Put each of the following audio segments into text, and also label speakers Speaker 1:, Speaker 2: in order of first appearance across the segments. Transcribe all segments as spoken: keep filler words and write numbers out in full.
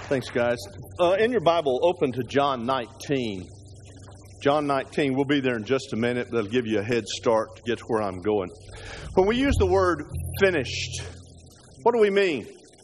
Speaker 1: Thanks, guys. Uh, in your Bible, open to John nineteen. John nineteen, we'll be there in just a minute. That'll give you a head start to get to where I'm going. When we use the word finished, what do we mean?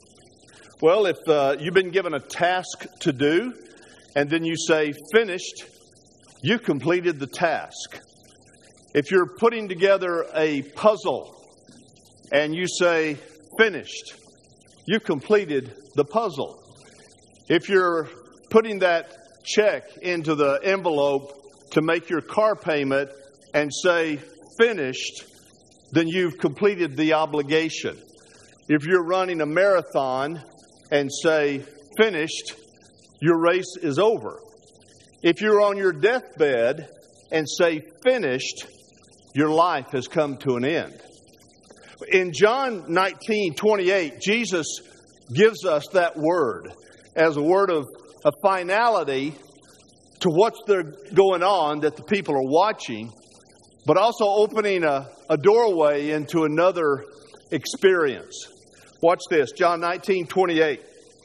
Speaker 1: Well, if uh, you've been given a task to do, and then you say finished, you completed the task. If you're putting together a puzzle, and you say finished, you completed the puzzle. If you're putting that check into the envelope to make your car payment and say finished, then you've completed the obligation. If you're running a marathon and say finished, your race is over. If you're on your deathbed and say finished, your life has come to an end. In John nineteen twenty-eight, Jesus gives us that word as a word of a finality to what's there going on that the people are watching, but also opening a, a doorway into another experience. Watch this, John nineteen twenty-eight.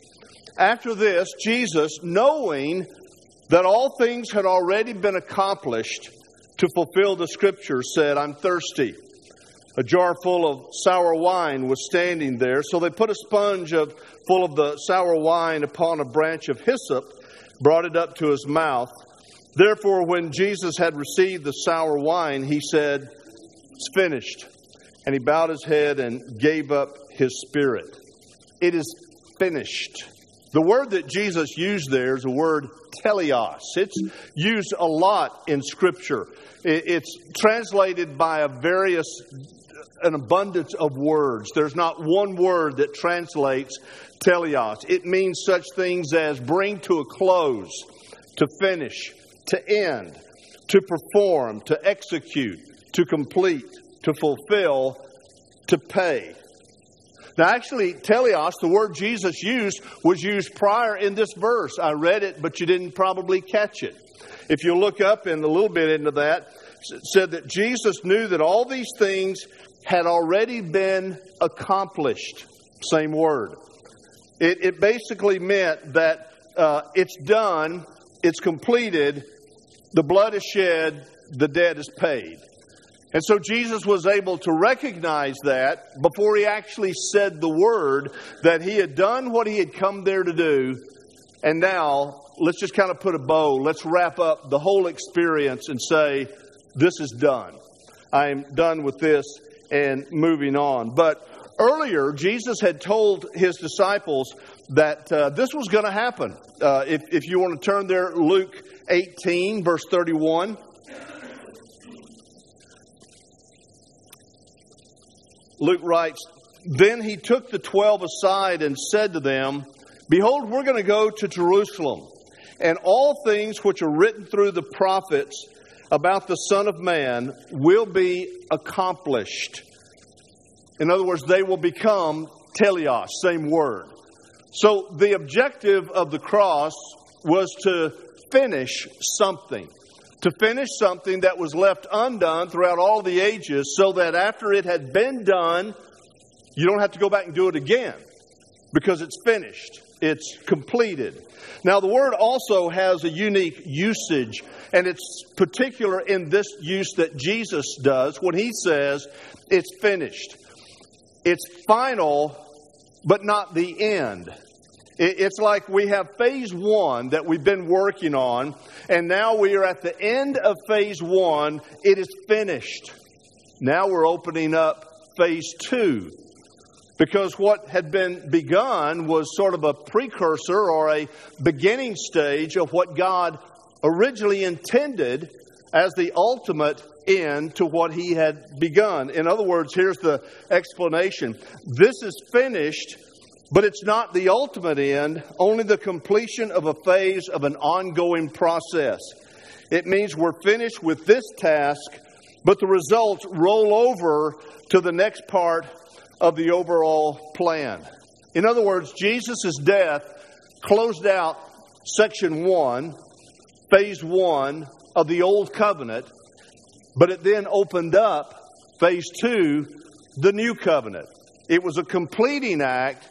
Speaker 1: After this, Jesus, knowing that all things had already been accomplished to fulfill the Scriptures, said, I'm thirsty. A jar full of sour wine was standing there, so they put a sponge of, full of the sour wine upon a branch of hyssop, brought it up to his mouth. Therefore, when Jesus had received the sour wine, he said, it's finished. And he bowed his head and gave up his spirit. It is finished. The word that Jesus used there is the word teleos. It's used a lot in Scripture. It's translated by a various, an abundance of words. There's not one word that translates teleos. It means such things as bring to a close, to finish, to end, to perform, to execute, to complete, to fulfill, to pay. Now, actually, teleos, the word Jesus used, was used prior in this verse. I read it, but you didn't probably catch it. If you look up in a little bit into that, it said that Jesus knew that all these things had already been accomplished. Same word. It, it basically meant that uh, it's done, it's completed, the blood is shed, the debt is paid. And so Jesus was able to recognize that before he actually said the word, that he had done what he had come there to do. And now, let's just kind of put a bow. Let's wrap up the whole experience and say, this is done. I am done with this and moving on. But earlier, Jesus had told his disciples that uh, this was going to happen. Uh, if, if you want to turn there, Luke eighteen, verse thirty-one. Luke writes, Then he took the twelve aside and said to them, Behold, we're going to go to Jerusalem, and all things which are written through the prophets about the Son of Man will be accomplished. In other words, they will become teleos, same word. So the objective of the cross was to finish something. To finish something that was left undone throughout all the ages, so that after it had been done, you don't have to go back and do it again, because it's finished. It's completed. Now, the word also has a unique usage, and it's particular in this use that Jesus does when he says it's finished. It's final, but not the end. It's like we have phase one that we've been working on, and now we are at the end of phase one. It is finished. Now we're opening up phase two, because what had been begun was sort of a precursor or a beginning stage of what God originally intended as the ultimate end to what he had begun. In other words, here's the explanation. This is finished, but it's not the ultimate end, only the completion of a phase of an ongoing process. It means we're finished with this task, but the results roll over to the next part of the overall plan. In other words, Jesus' death closed out section one, phase one of the old covenant, but it then opened up phase two, the new covenant. It was a completing act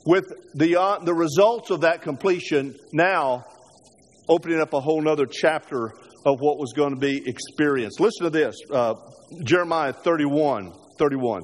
Speaker 1: with the, uh, the results of that completion now opening up a whole other chapter of what was going to be experienced. Listen to this, uh, Jeremiah thirty-one, thirty-one.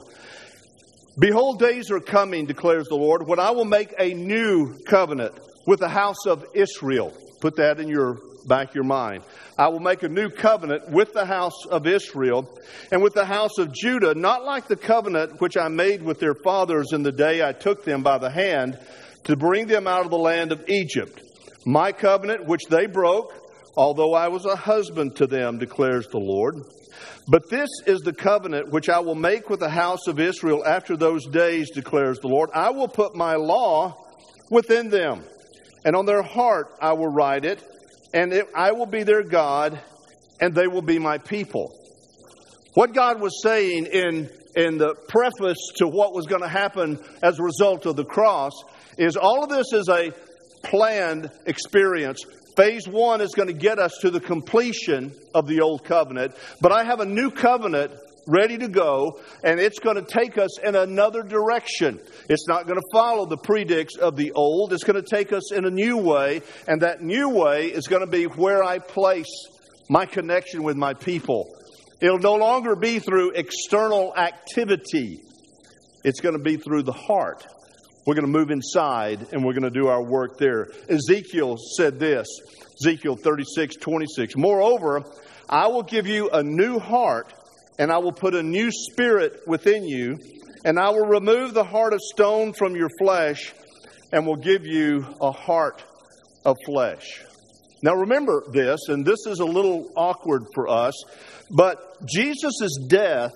Speaker 1: Behold, days are coming, declares the Lord, when I will make a new covenant with the house of Israel. Put that in your back of your mind. I will make a new covenant with the house of Israel and with the house of Judah, not like the covenant which I made with their fathers in the day I took them by the hand to bring them out of the land of Egypt. My covenant which they broke, although I was a husband to them, declares the Lord. But this is the covenant which I will make with the house of Israel after those days, declares the Lord. I will put my law within them, and on their heart I will write it, and it, I will be their God, and they will be my people. What God was saying in, in the preface to what was going to happen as a result of the cross is all of this is a planned experience. Phase one is going to get us to the completion of the old covenant. But I have a new covenant ready to go, and it's going to take us in another direction. It's not going to follow the predicts of the old. It's going to take us in a new way, and that new way is going to be where I place my connection with my people. It'll no longer be through external activity. It's going to be through the heart. We're going to move inside, and we're going to do our work there. Ezekiel said this, Ezekiel thirty-six, twenty-six. Moreover, I will give you a new heart, and I will put a new spirit within you, and I will remove the heart of stone from your flesh, and will give you a heart of flesh. Now remember this, and this is a little awkward for us, but Jesus' death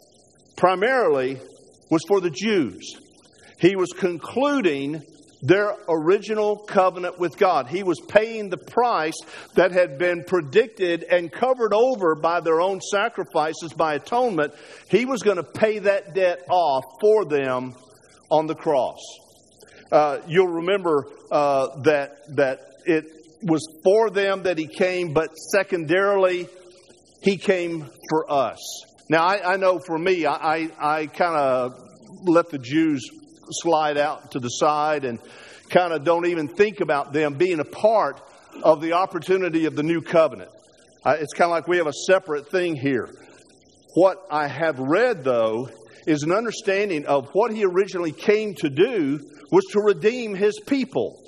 Speaker 1: primarily was for the Jews. He was concluding their original covenant with God. He was paying the price that had been predicted and covered over by their own sacrifices by atonement. He was going to pay that debt off for them on the cross. Uh, you'll remember uh, that that it was for them that He came, but secondarily, He came for us. Now, I, I know for me, I, I, I kind of let the Jews slide out to the side and kind of don't even think about them being a part of the opportunity of the new covenant. Uh, it's kind of like we have a separate thing here. What I have read, though, is an understanding of what He originally came to do was to redeem His people.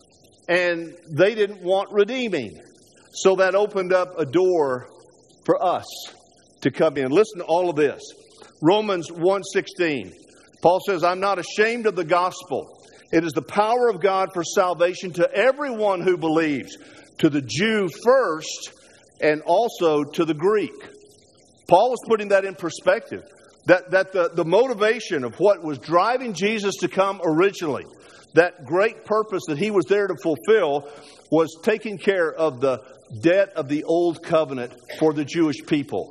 Speaker 1: And they didn't want redeeming. So that opened up a door for us to come in. Listen to all of this. Romans one sixteen. Paul says, I'm not ashamed of the gospel. It is the power of God for salvation to everyone who believes, to the Jew first and also to the Greek. Paul was putting that in perspective, that, that the, the motivation of what was driving Jesus to come originally, that great purpose that He was there to fulfill, was taking care of the debt of the old covenant for the Jewish people.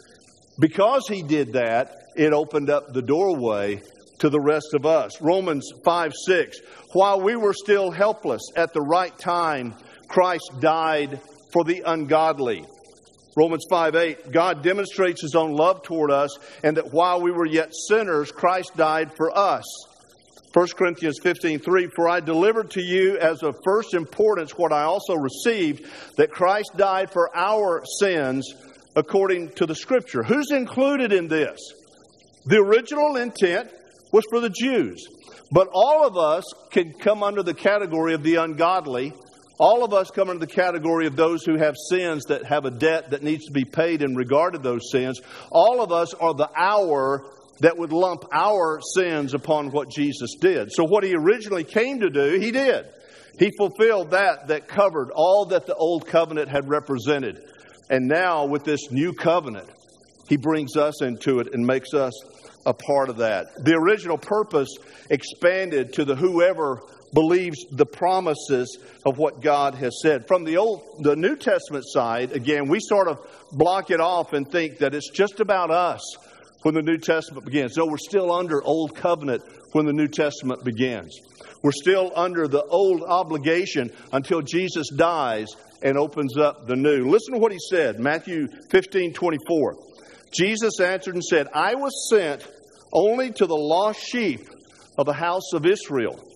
Speaker 1: Because He did that, it opened up the doorway to the rest of us. Romans five six. While we were still helpless, at the right time, Christ died for the ungodly. Romans five eight. God demonstrates His own love toward us, and that while we were yet sinners, Christ died for us. First Corinthians fifteen three. For I delivered to you as of first importance what I also received, that Christ died for our sins according to the Scripture. Who's included in this? The original intent was for the Jews. But all of us can come under the category of the ungodly. All of us come under the category of those who have sins that have a debt that needs to be paid in regard to those sins. All of us are the our that would lump our sins upon what Jesus did. So what He originally came to do, He did. He fulfilled that that covered all that the old covenant had represented. And now with this new covenant, He brings us into it and makes us a part of that. The original purpose expanded to the whoever believes the promises of what God has said. From the old, the New Testament side, again, we sort of block it off and think that it's just about us when the New Testament begins. No, we're still under old covenant when the New Testament begins. We're still under the old obligation until Jesus dies and opens up the new. Listen to what He said, Matthew fifteen twenty-four. Jesus answered and said, I was sent only to the lost sheep of the house of Israel.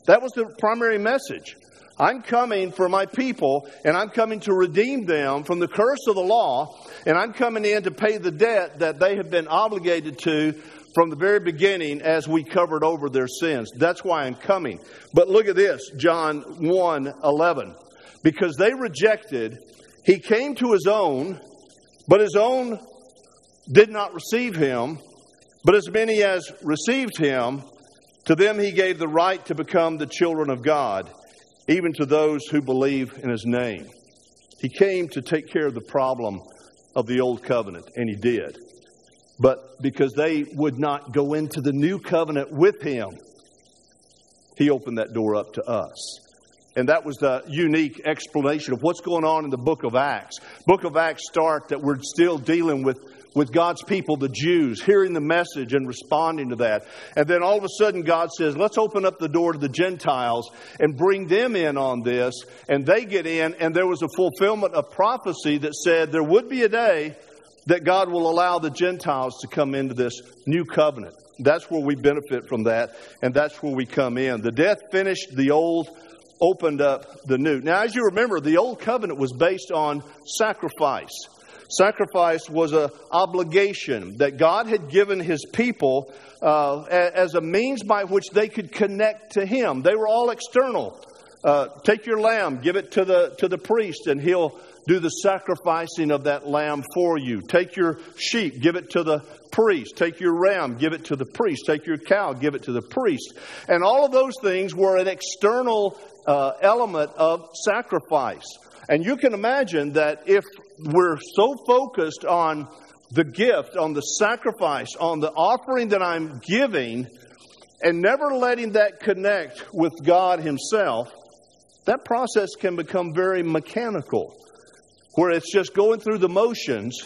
Speaker 1: That was the primary message. I'm coming for my people, and I'm coming to redeem them from the curse of the law, and I'm coming in to pay the debt that they have been obligated to from the very beginning as we covered over their sins. That's why I'm coming. But look at this, John one eleven. Because they rejected, he came to his own, but his own did not receive him. But as many as received him, to them he gave the right to become the children of God, even to those who believe in his name. He came to take care of the problem of the old covenant, and he did. But because they would not go into the new covenant with him, he opened that door up to us. And that was the unique explanation of what's going on in the book of Acts. Book of Acts start that we're still dealing with, with God's people, the Jews, hearing the message and responding to that. And then all of a sudden God says, let's open up the door to the Gentiles and bring them in on this. And they get in, and there was a fulfillment of prophecy that said there would be a day that God will allow the Gentiles to come into this new covenant. That's where we benefit from that, and that's where we come in. The death finished the old, opened up the new. Now, as you remember, the old covenant was based on sacrifice. Sacrifice was an obligation that God had given his people uh, as a means by which they could connect to him. They were all external. Uh, take your lamb, give it to the to the priest, and he'll do the sacrificing of that lamb for you. Take your sheep, give it to the priest. Take your ram, give it to the priest. Take your cow, give it to the priest. And all of those things were an external uh, element of sacrifice. And you can imagine that if we're so focused on the gift, on the sacrifice, on the offering that I'm giving, and never letting that connect with God himself, that process can become very mechanical, where it's just going through the motions,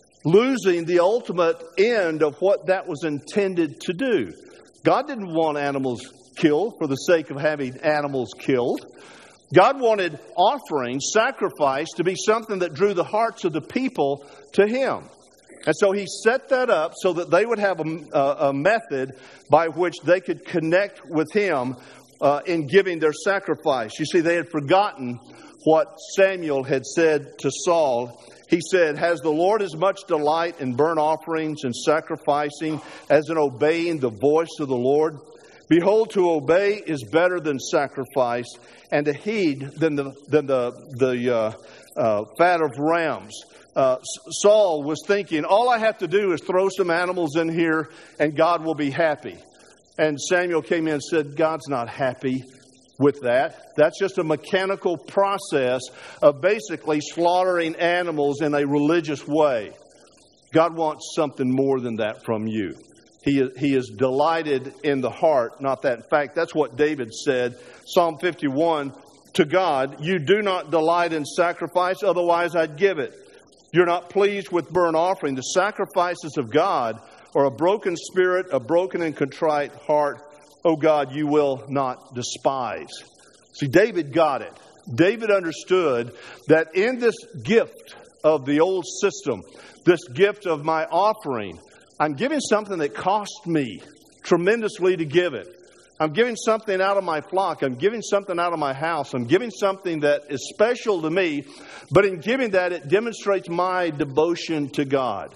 Speaker 1: losing the ultimate end of what that was intended to do. God didn't want animals killed for the sake of having animals killed. God wanted offering, sacrifice, to be something that drew the hearts of the people to him. And so he set that up so that they would have a, a method by which they could connect with him uh, in giving their sacrifice. You see, they had forgotten what Samuel had said to Saul. He said, has the Lord as much delight in burnt offerings and sacrificing as in obeying the voice of the Lord? Behold, to obey is better than sacrifice, and to heed than the than the the uh, uh, fat of rams. Uh, Saul was thinking, all I have to do is throw some animals in here, and God will be happy. And Samuel came in and said, God's not happy with that. That's just a mechanical process of basically slaughtering animals in a religious way. God wants something more than that from you. He is, he is delighted in the heart, not that. In fact, that's what David said, Psalm fifty-one, to God, you do not delight in sacrifice, otherwise I'd give it. You're not pleased with burnt offering. The sacrifices of God are a broken spirit, a broken and contrite heart. Oh God, you will not despise. See, David got it. David understood that in this gift of the old system, this gift of my offering, I'm giving something that cost me tremendously to give it. I'm giving something out of my flock. I'm giving something out of my house. I'm giving something that is special to me. But in giving that, it demonstrates my devotion to God.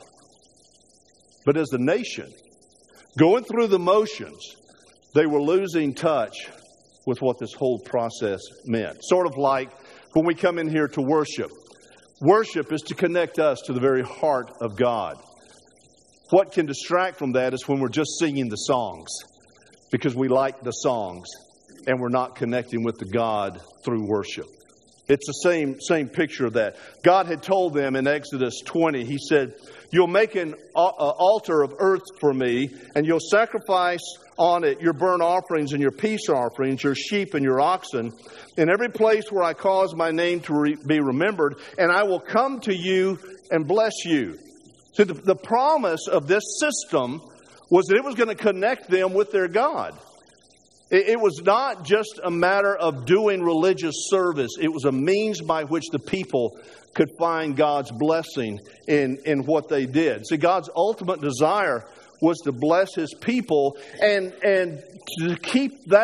Speaker 1: But as a nation, going through the motions, they were losing touch with what this whole process meant. Sort of like when we come in here to worship. Worship is to connect us to the very heart of God. What can distract from that is when we're just singing the songs because we like the songs and we're not connecting with the God through worship. It's the same same picture of that. God had told them in Exodus twenty, he said, you'll make an altar of earth for me, and you'll sacrifice on it your burnt offerings and your peace offerings, your sheep and your oxen, in every place where I cause my name to re- be remembered, and I will come to you and bless you. So the, the promise of this system was that it was going to connect them with their God. It, it was not just a matter of doing religious service. It was a means by which the people could find God's blessing in, in what they did. See, God's ultimate desire was to bless his people and, and to keep that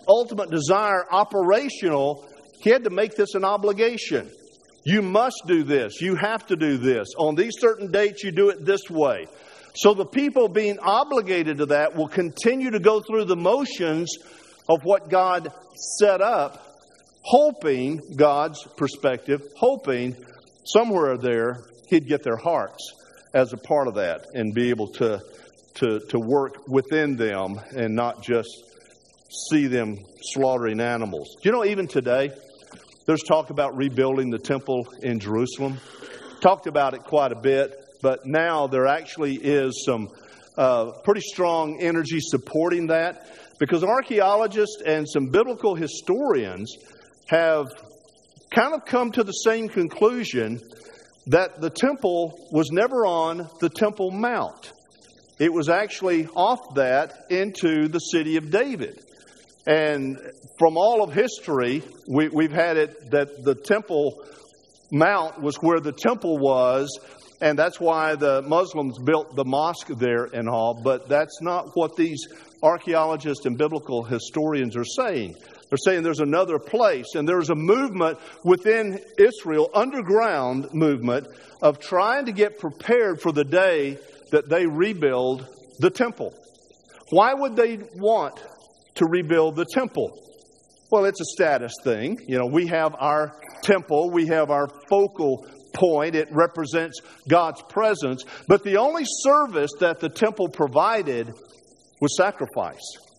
Speaker 1: ultimate desire operational, he had to make this an obligation. You must do this. You have to do this. On these certain dates, you do it this way. So the people being obligated to that will continue to go through the motions of what God set up, hoping, God's perspective, hoping somewhere there he'd get their hearts as a part of that and be able to, to, to work within them and not just see them slaughtering animals. You know, even today, there's talk about rebuilding the temple in Jerusalem. Talked about it quite a bit, but now there actually is some uh, pretty strong energy supporting that, because archaeologists and some biblical historians have kind of come to the same conclusion that the temple was never on the Temple Mount. It was actually off that into the city of David. And from all of history, we, we've had it that the Temple Mount was where the temple was, and that's why the Muslims built the mosque there and all. But that's not what these archaeologists and biblical historians are saying. They're saying there's another place, and there's a movement within Israel, underground movement, of trying to get prepared for the day that they rebuild the temple. Why would they want to rebuild the temple? Well, it's a status thing. You know, we have our temple, we have our focal point. It represents God's presence. But the only service that the temple provided was sacrifice.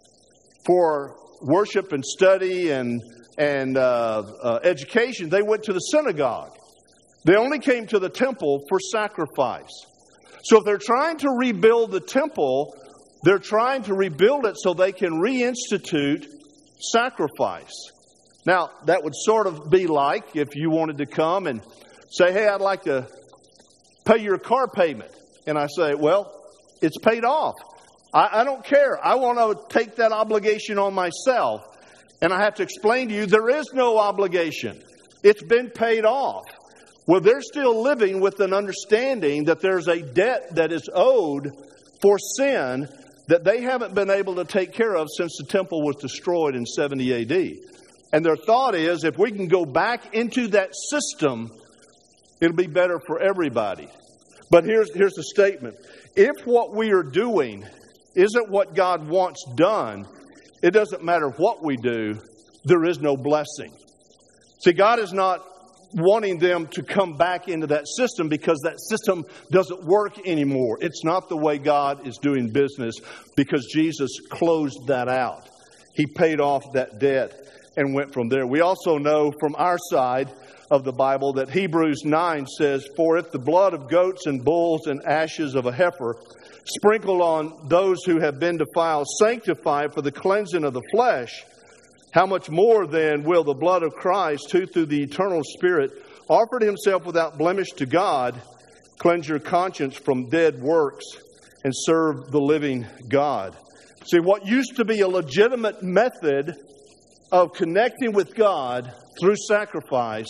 Speaker 1: For worship and study and, and uh, uh, education, they went to the synagogue. They only came to the temple for sacrifice. So if they're trying to rebuild the temple, they're trying to rebuild it so they can reinstitute sacrifice. Now, that would sort of be like if you wanted to come and say, hey, I'd like to pay your car payment. And I say, well, it's paid off. I, I don't care. I want to take that obligation on myself. And I have to explain to you, there is no obligation. It's been paid off. Well, they're still living with an understanding that there's a debt that is owed for sin that they haven't been able to take care of since the temple was destroyed in seventy A D. And their thought is, if we can go back into that system, it'll be better for everybody. But here's, here's the statement. If what we are doing isn't what God wants done, it doesn't matter what we do, there is no blessing. See, God is not wanting them to come back into that system because that system doesn't work anymore. It's not the way God is doing business because Jesus closed that out. He paid off that debt and went from there. We also know from our side of the Bible that Hebrews nine says, for if the blood of goats and bulls and ashes of a heifer sprinkled on those who have been defiled sanctify for the cleansing of the flesh, how much more then will the blood of Christ, who through the eternal Spirit offered himself without blemish to God, cleanse your conscience from dead works and serve the living God. See, what used to be a legitimate method of connecting with God through sacrifice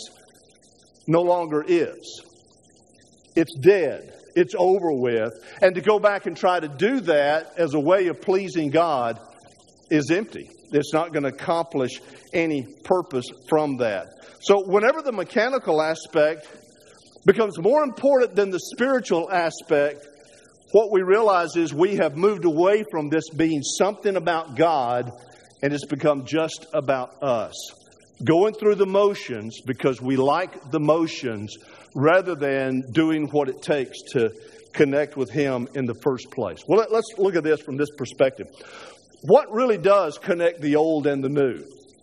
Speaker 1: no longer is. It's dead. It's over with. And to go back and try to do that as a way of pleasing God is empty. It's not going to accomplish any purpose from that. So whenever the mechanical aspect becomes more important than the spiritual aspect, what we realize is we have moved away from this being something about God, and it's become just about us. Going through the motions because we like the motions rather than doing what it takes to connect with Him in the first place. Well, let's look at this from this perspective. What really does connect the old and the new?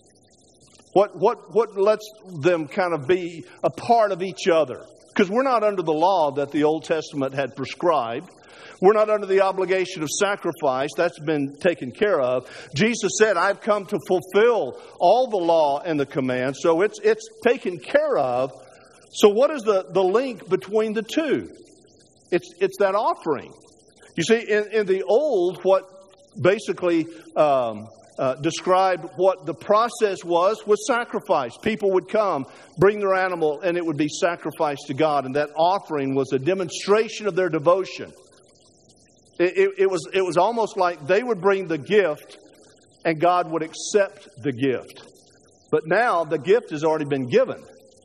Speaker 1: What, what, what lets them kind of be a part of each other? Because we're not under the law that the Old Testament had prescribed. We're not under the obligation of sacrifice. That's been taken care of. Jesus said, I've come to fulfill all the law and the commands. So it's it's taken care of. So what is the, the link between the two? It's it's that offering. You see, in, in the old, what basically um, uh, described what the process was, was sacrifice. People would come, bring their animal, and it would be sacrificed to God. And that offering was a demonstration of their devotion. It, it, it was it was almost like they would bring the gift, and God would accept the gift. But now the gift has already been given.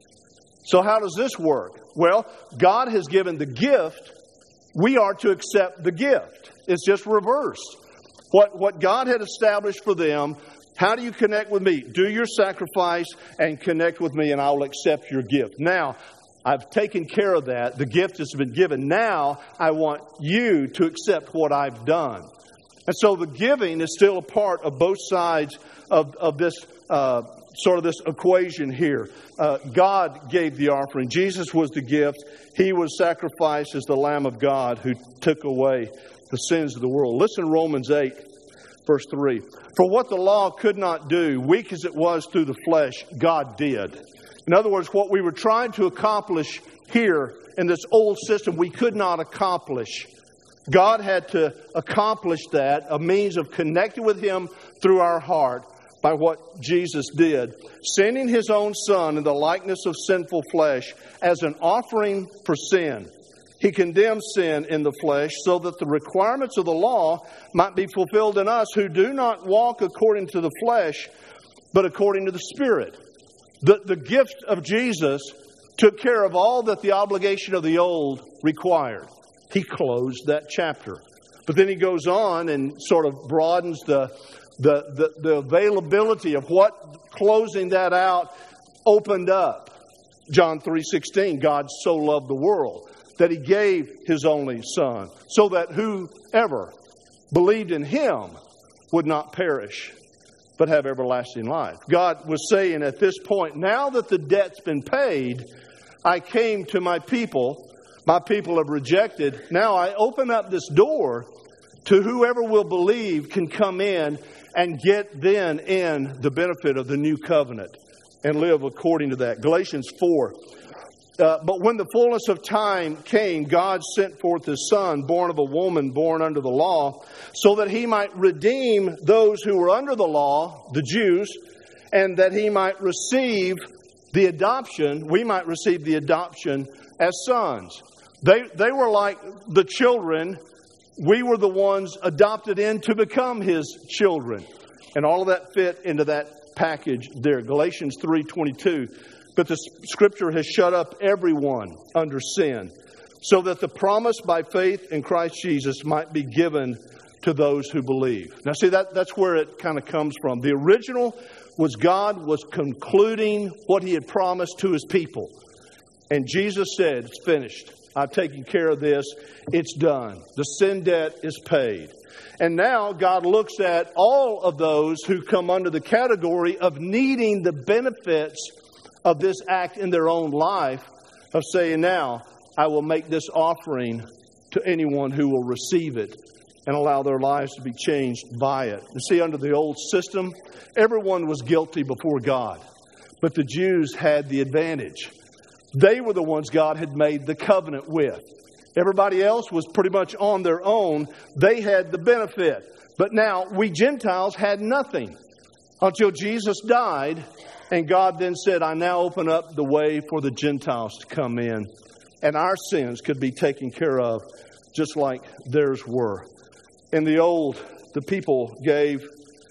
Speaker 1: So how does this work? Well, God has given the gift. We are to accept the gift. It's just reversed. What, what God had established for them, how do you connect with me? Do your sacrifice and connect with me, and I will accept your gift. Now, I've taken care of that. The gift has been given. Now, I want you to accept what I've done. And so the giving is still a part of both sides of, of this uh, sort of this equation here. Uh, God gave the offering. Jesus was the gift. He was sacrificed as the Lamb of God who took away the sins of the world. Listen to Romans eight, verse three. For what the law could not do, weak as it was through the flesh, God did. In other words, what we were trying to accomplish here in this old system, we could not accomplish. God had to accomplish that, a means of connecting with Him through our heart by what Jesus did, sending His own Son in the likeness of sinful flesh as an offering for sin. He condemned sin in the flesh so that the requirements of the law might be fulfilled in us who do not walk according to the flesh, but according to the Spirit. The, the gift of Jesus took care of all that the obligation of the old required. He closed that chapter. But then he goes on and sort of broadens the, the, the, the availability of what closing that out opened up. John three sixteen, God so loved the world that He gave His only Son, so that whoever believed in Him would not perish, but have everlasting life. God was saying at this point, now that the debt's been paid, I came to my people. My people have rejected. Now I open up this door to whoever will believe can come in and get then in the benefit of the new covenant and live according to that. Galatians four. Uh, but when the fullness of time came, God sent forth His Son, born of a woman, born under the law, so that He might redeem those who were under the law, the Jews, and that He might receive the adoption, we might receive the adoption as sons. They, they were like the children. We were the ones adopted in to become His children. And all of that fit into that package there. Galatians three twenty-two. But the Scripture has shut up everyone under sin, so that the promise by faith in Christ Jesus might be given to those who believe. Now see, that, that's where it kind of comes from. The original was God was concluding what He had promised to His people. And Jesus said, it's finished. I've taken care of this. It's done. The sin debt is paid. And now God looks at all of those who come under the category of needing the benefits of this act in their own life, of saying, now I will make this offering to anyone who will receive it and allow their lives to be changed by it. You see, under the old system, everyone was guilty before God, but the Jews had the advantage. They were the ones God had made the covenant with. Everybody else was pretty much on their own. They had the benefit. But now we Gentiles had nothing until Jesus died. And God then said, I now open up the way for the Gentiles to come in. And our sins could be taken care of just like theirs were. In the old, the people gave,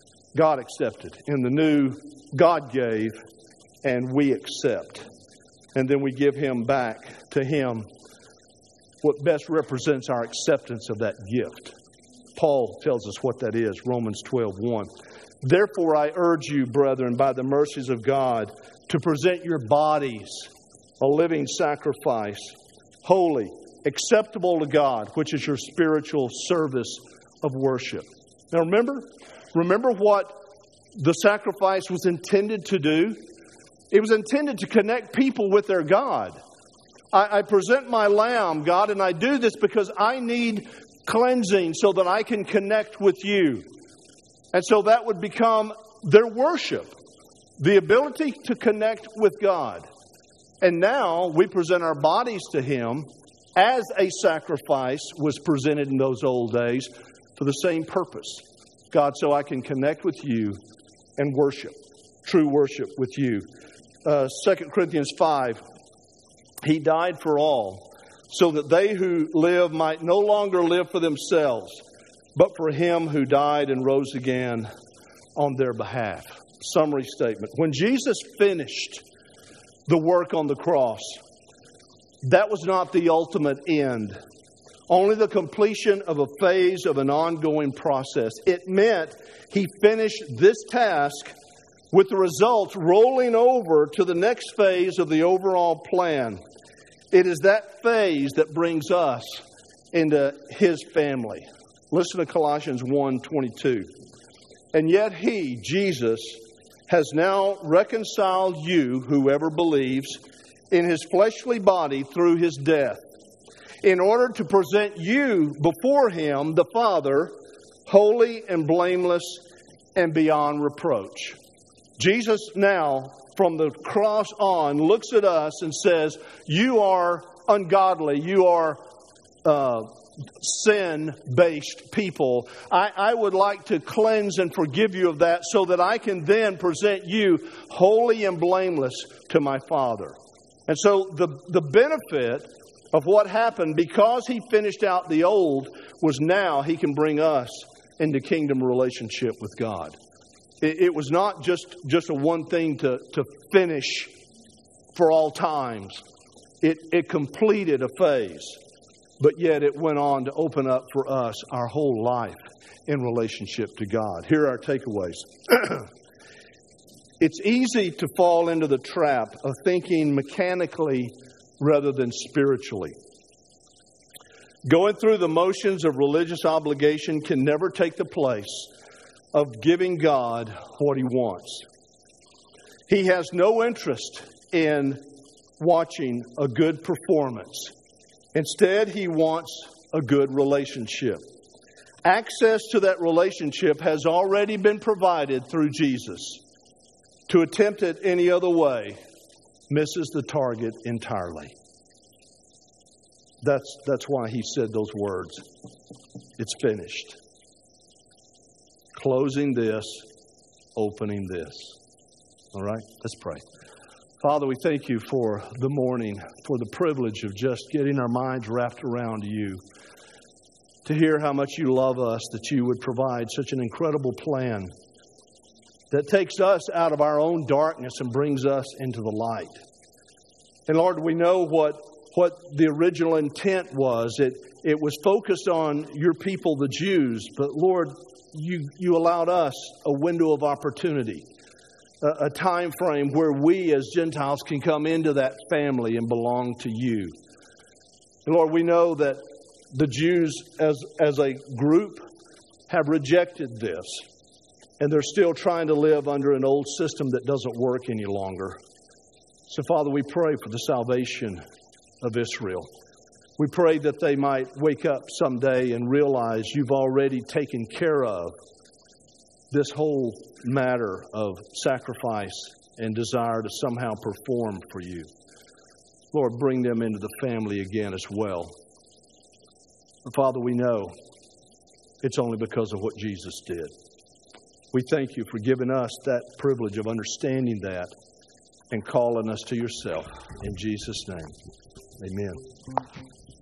Speaker 1: God accepted. In the new, God gave, and we accept. And then we give Him back to Him what best represents our acceptance of that gift. Paul tells us what that is, Romans twelve one. Therefore, I urge you, brethren, by the mercies of God, to present your bodies a living sacrifice, holy, acceptable to God, which is your spiritual service of worship. Now remember, remember what the sacrifice was intended to do? It was intended to connect people with their God. I, I present my lamb, God, and I do this because I need cleansing so that I can connect with you. And so that would become their worship, the ability to connect with God. And now we present our bodies to Him as a sacrifice was presented in those old days for the same purpose. God, so I can connect with you and worship, true worship with you. Uh, Second Corinthians five, He died for all, so that they who live might no longer live for themselves, but for Him who died and rose again on their behalf. Summary statement. When Jesus finished the work on the cross, that was not the ultimate end. Only the completion of a phase of an ongoing process. It meant He finished this task with the result rolling over to the next phase of the overall plan. It is that phase that brings us into His family. Listen to Colossians one twenty-two. And yet He, Jesus, has now reconciled you, whoever believes, in His fleshly body through His death, in order to present you before Him, the Father, holy and blameless and beyond reproach. Jesus now, from the cross on, looks at us and says, you are ungodly, you are uh, sin-based people. I, I would like to cleanse and forgive you of that so that I can then present you holy and blameless to my Father. And so the, the benefit of what happened, because He finished out the old, was now He can bring us into kingdom relationship with God. It, it was not just, just a one thing to, to finish for all times. It, it completed a phase, but yet it went on to open up for us our whole life in relationship to God. Here are our takeaways. It's easy to fall into the trap of thinking mechanically rather than spiritually. Going through the motions of religious obligation can never take the place of giving God what He wants. He has no interest in watching a good performance. Instead, He wants a good relationship. Access to that relationship has already been provided through Jesus. To attempt it any other way misses the target entirely. That's, that's why He said those words. It's finished. Closing this, opening this. All right, let's pray. Father, we thank You for the morning, for the privilege of just getting our minds wrapped around You. To hear how much You love us, that You would provide such an incredible plan that takes us out of our own darkness and brings us into the light. And Lord, we know what, what the original intent was. It, it was focused on Your people, the Jews. But Lord, you, you allowed us a window of opportunity, a, a time frame where we as Gentiles can come into that family and belong to You. And Lord, we know that the Jews as, as a group have rejected this. And they're still trying to live under an old system that doesn't work any longer. So, Father, we pray for the salvation of Israel. We pray that they might wake up someday and realize You've already taken care of this whole matter of sacrifice and desire to somehow perform for You. Lord, bring them into the family again as well. But Father, we know it's only because of what Jesus did. We thank You for giving us that privilege of understanding that and calling us to Yourself. In Jesus' name, amen.